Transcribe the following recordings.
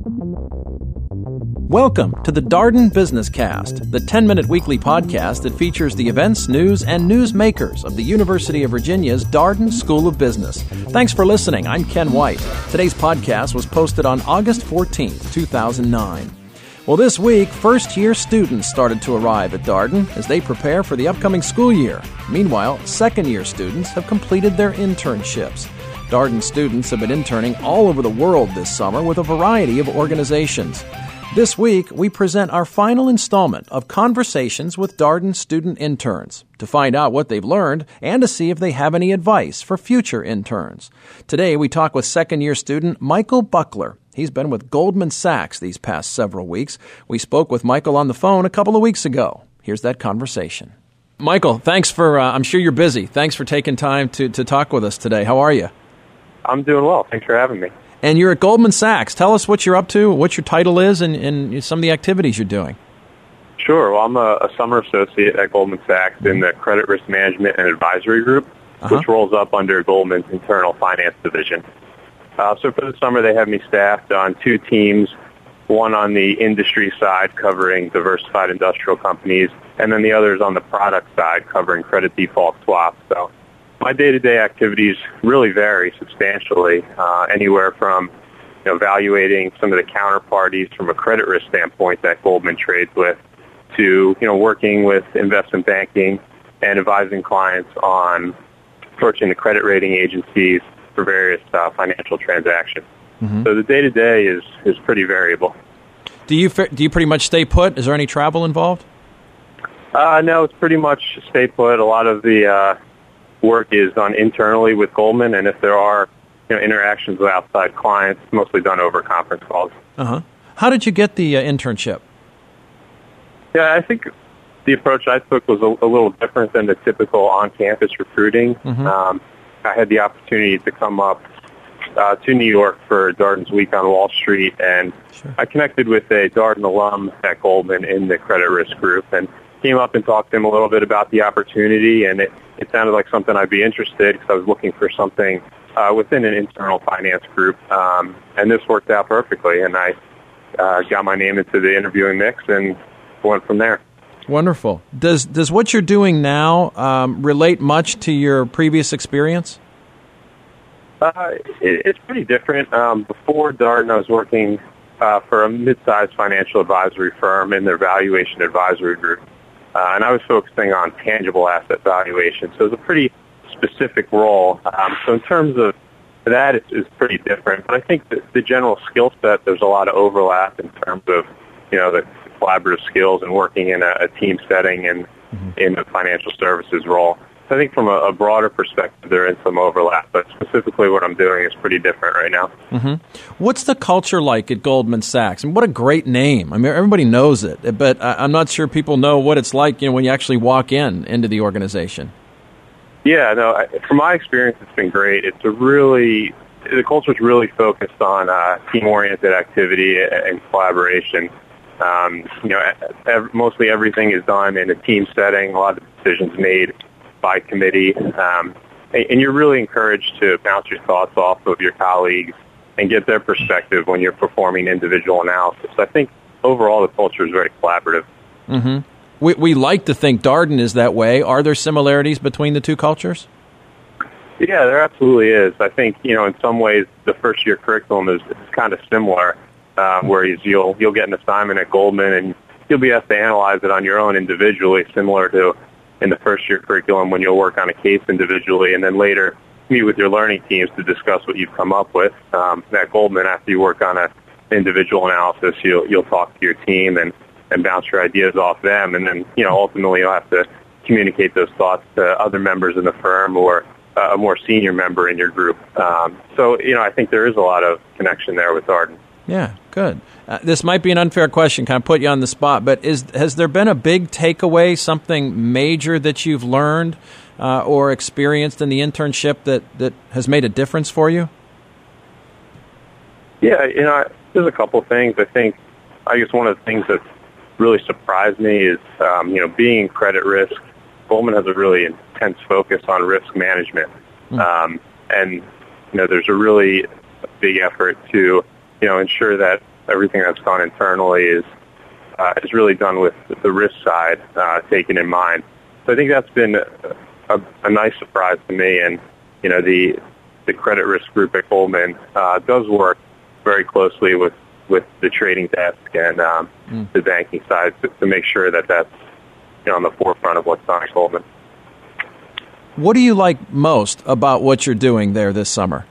Welcome to the Darden Business Cast, the 10-minute weekly podcast that features the events, news, and newsmakers of the University of Virginia's Darden School of Business. Thanks for listening. I'm Ken White. Today's podcast was posted on August 14th, 2009. Well, this week, first-year students started to arrive at Darden as they prepare for the upcoming school year. Meanwhile, second-year students have completed their internships. Darden students have been interning all over the world this summer with a variety of organizations. This week, we present our final installment of Conversations with Darden student interns to find out what they've learned and to see if they have any advice for future interns. Today, we talk with second-year student Michael Buckler. He's been with Goldman Sachs these past several weeks. We spoke with Michael on the phone a couple of weeks ago. Here's that conversation. Michael, thanks for, I'm sure you're busy. Thanks for taking time to talk with us today. How are you? I'm doing well. Thanks for having me. And you're at Goldman Sachs. Tell us what you're up to, what your title is, and some of the activities you're doing. Sure. Well, I'm a summer associate at Goldman Sachs in the Credit Risk Management and Advisory Group, which rolls up under Goldman's Internal Finance Division. So for the summer, they have me staffed on two teams, one on the industry side covering diversified industrial companies, and then the other is on the product side covering credit default swaps. So my day-to-day activities really vary substantially, anywhere from evaluating some of the counterparties from a credit risk standpoint that Goldman trades with to working with investment banking and advising clients on approaching the credit rating agencies for various financial transactions. So the day-to-day is pretty variable. Do you pretty much stay put? Is there any travel involved? No, it's pretty much stay put. A lot of the work is done internally with Goldman, and if there are interactions with outside clients, mostly done over conference calls. How did you get the internship? Yeah, I think the approach I took was a little different than the typical on-campus recruiting. I had the opportunity to come up to New York for Darden's Week on Wall Street, and I connected with a Darden alum at Goldman in the credit risk group, and came up and talked to him a little bit about the opportunity, and it sounded like something I'd be interested because I was looking for something within an internal finance group, and this worked out perfectly, and I got my name into the interviewing mix and went from there. Wonderful. Does what you're doing now relate much to your previous experience? It's pretty different. Before Darden, I was working for a mid-sized financial advisory firm in their valuation advisory group, and I was focusing on tangible asset valuation. So it was a pretty specific role. So in terms of that, it's pretty different. But I think that the general skill set, there's a lot of overlap in terms of the collaborative skills and working in a team setting and in a financial services role. So I think from a broader perspective, there is some overlap, but specifically what I'm doing is pretty different right now. What's the culture like at Goldman Sachs? And what a great name. I mean, everybody knows it, but I'm not sure people know what it's like when you actually walk into the organization. Yeah, no, from my experience, it's been great. The culture is really focused on team-oriented activity and collaboration. Mostly everything is done in a team setting. A lot of decisions made by committee, and you're really encouraged to bounce your thoughts off of your colleagues and get their perspective when you're performing individual analysis. I think overall the culture is very collaborative. We like to think Darden is that way. Are there similarities between the two cultures? Yeah, there absolutely is. I think in some ways the first year curriculum is kind of similar, whereas you'll get an assignment at Goldman and you'll be asked to analyze it on your own individually, similar to in the first year curriculum when you'll work on a case individually, and then later meet with your learning teams to discuss what you've come up with. At Goldman, after you work on an individual analysis, you'll talk to your team and bounce your ideas off them, and then ultimately you'll have to communicate those thoughts to other members in the firm or a more senior member in your group. So I think there is a lot of connection there with Darden. Yeah, good. This might be an unfair question, kind of put you on the spot, but has there been a big takeaway, something major that you've learned or experienced in the internship that has made a difference for you? Yeah, there's a couple of things. I guess one of the things that really surprised me is, being in credit risk, Goldman has a really intense focus on risk management. And, there's a really big effort to, ensure that everything that's gone internally is really done with the risk side taken in mind. So I think that's been a nice surprise to me. And the credit risk group at Goldman does work very closely with the trading desk and the banking side to make sure that that's on the forefront of what's done at Goldman. What do you like most about what you're doing there this summer?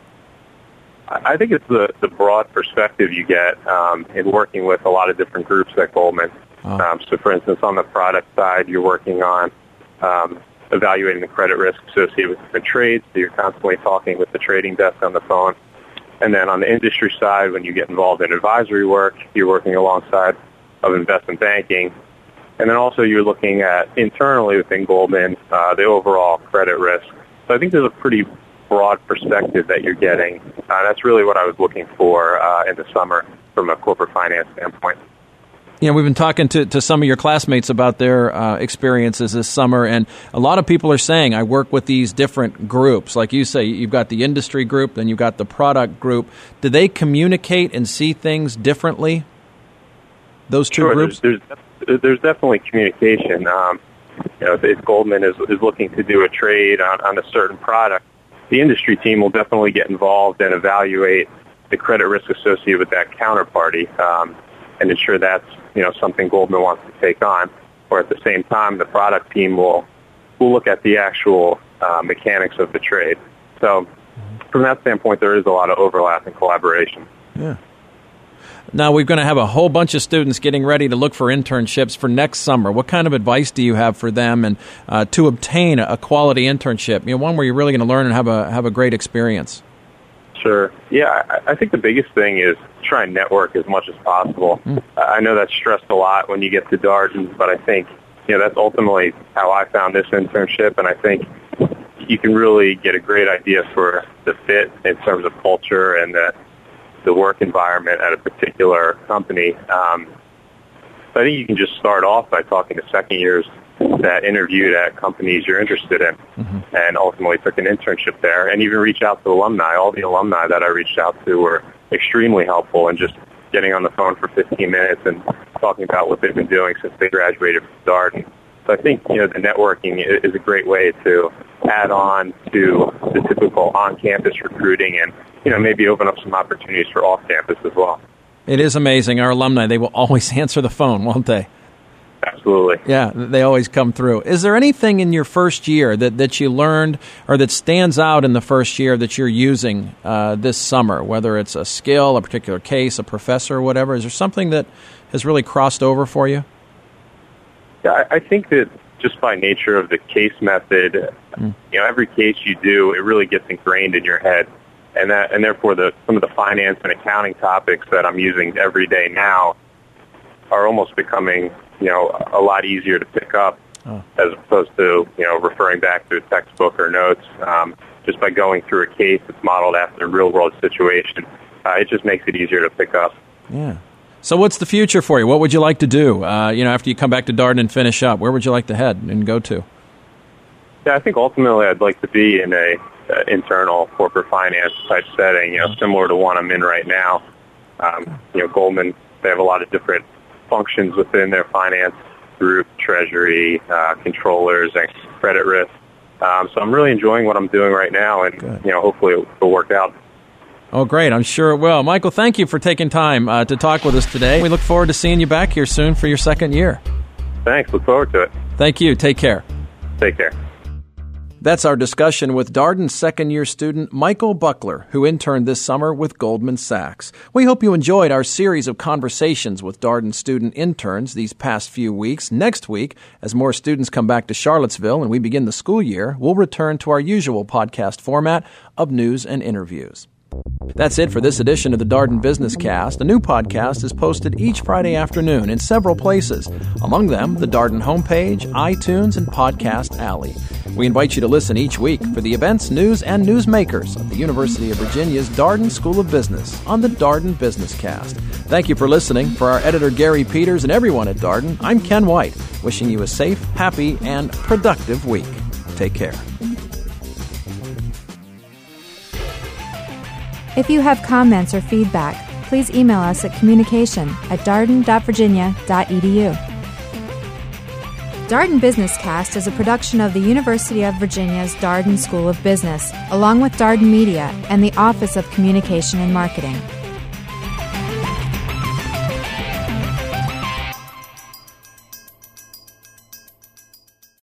I think it's the broad perspective you get in working with a lot of different groups at Goldman. So, for instance, on the product side, you're working on evaluating the credit risk associated with different trades, so you're constantly talking with the trading desk on the phone. And then on the industry side, when you get involved in advisory work, you're working alongside of investment banking. And then also you're looking at internally within Goldman, the overall credit risk. So I think there's a pretty broad perspective that you're getting. That's really what I was looking for in the summer from a corporate finance standpoint. We've been talking to some of your classmates about their experiences this summer, and a lot of people are saying, I work with these different groups. Like you say, you've got the industry group, then you've got the product group. Do they communicate and see things differently, those two groups? There's definitely communication. If Goldman is looking to do a trade on a certain product, the industry team will definitely get involved and evaluate the credit risk associated with that counterparty and ensure that's something Goldman wants to take on. Or at the same time, the product team will look at the actual mechanics of the trade. So from that standpoint, there is a lot of overlap and collaboration. Yeah. Now, we're going to have a whole bunch of students getting ready to look for internships for next summer. What kind of advice do you have for them and to obtain a quality internship? One where you're really going to learn and have a great experience. Sure. Yeah, I think the biggest thing is try and network as much as possible. I know that's stressed a lot when you get to Darden, but I think that's ultimately how I found this internship, and I think you can really get a great idea for the fit in terms of culture and the work environment at a particular company. So I think you can just start off by talking to second years that interviewed at companies you're interested in and ultimately took an internship there, and even reach out to alumni. All the alumni that I reached out to were extremely helpful in just getting on the phone for 15 minutes and talking about what they've been doing since they graduated from Darden. So I think the networking is a great way to add on to the typical on-campus recruiting and maybe open up some opportunities for off-campus as well. It is amazing. Our alumni, they will always answer the phone, won't they? Absolutely. Yeah, they always come through. Is there anything in your first year that you learned or that stands out in the first year that you're using this summer, whether it's a skill, a particular case, a professor, or whatever? Is there something that has really crossed over for you? Yeah, I think that just by nature of the case method, every case you do, it really gets ingrained in your head. And therefore some of the finance and accounting topics that I'm using every day now are almost becoming a lot easier to pick up as opposed to referring back to a textbook or notes. Just by going through a case that's modeled after a real world situation, it just makes it easier to pick up. Yeah. So what's the future for you? What would you like to do? After you come back to Darden and finish up, where would you like to head and go to? Yeah, I think ultimately I'd like to be in a internal corporate finance type setting, similar to one I'm in right now. Goldman, they have a lot of different functions within their finance group, treasury, controllers, and credit risk. So I'm really enjoying what I'm doing right now, and hopefully it will work out. Oh, great. I'm sure it will. Michael, thank you for taking time to talk with us today. We look forward to seeing you back here soon for your second year. Thanks. Look forward to it. Thank you. Take care. Take care. That's our discussion with Darden's second-year student Michael Buckler, who interned this summer with Goldman Sachs. We hope you enjoyed our series of conversations with Darden student interns these past few weeks. Next week, as more students come back to Charlottesville and we begin the school year, we'll return to our usual podcast format of news and interviews. That's it for this edition of the Darden Business Cast. A new podcast is posted each Friday afternoon in several places, among them the Darden homepage, iTunes, and Podcast Alley. We invite you to listen each week for the events, news, and newsmakers of the University of Virginia's Darden School of Business on the Darden Business Cast. Thank you for listening. For our editor, Gary Peters, and everyone at Darden, I'm Ken White, wishing you a safe, happy, and productive week. Take care. If you have comments or feedback, please email us at communication@darden.virginia.edu. Darden Business Cast is a production of the University of Virginia's Darden School of Business, along with Darden Media and the Office of Communication and Marketing.